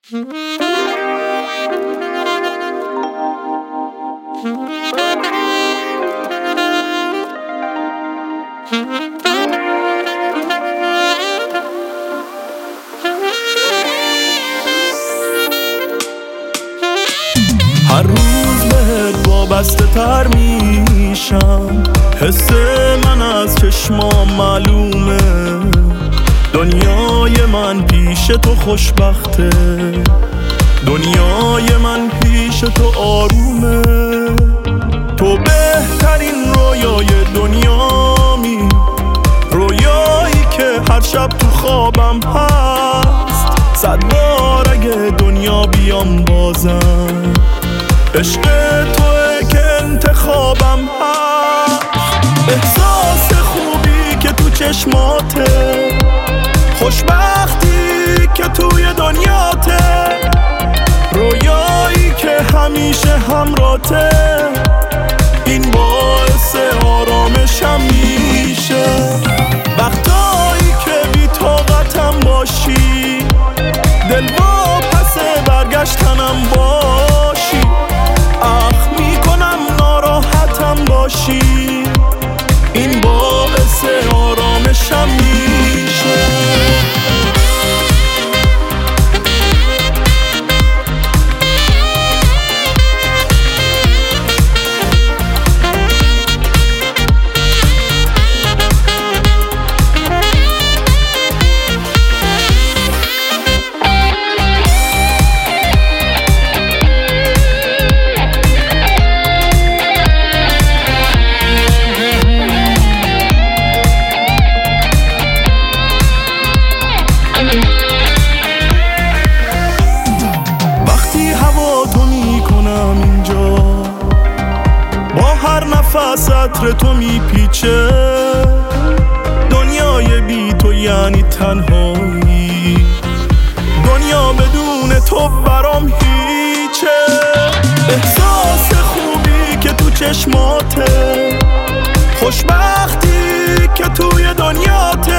هر روز بهت وابسته تر میشم، حس من از چشمام معلومه، دنیای من پیش تو خوشبخته، دنیای من پیش تو آرومه. تو بهترین رویای دنیامی، رویایی که هر شب تو خوابم هست، 100 بار اگه دنیا بیام بازم، عشق توه که انتخابم هست. احساس خوبی که تو چشماته، خوشبختی که توی دنیاته، رویایی که همیشه همراته، این باعث آرامشم میشه. وقتایی که بی طاقتم باشی، دل با پس برگشتنم باشی، اخ میکنم ناراحتم باشی، این باعث آرامشم میشه. نفس عطر تو میپیچه، دنیای بی تو یعنی تنهایی، دنیا بدون تو برام هیچه. احساس خوبی که تو چشماته، خوشبختی که توی دنیاته،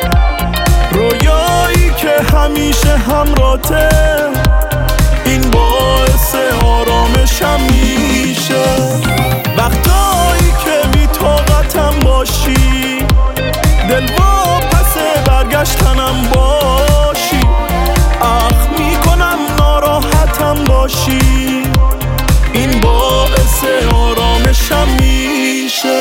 رویایی که همیشه همراته، این باعث آرامشم میشه. وقتایی که بی طاقتم باشی، دل با پس برگشتنم باشی، اخ میکنم ناراحتم باشی، این باعث آرامشم میشه.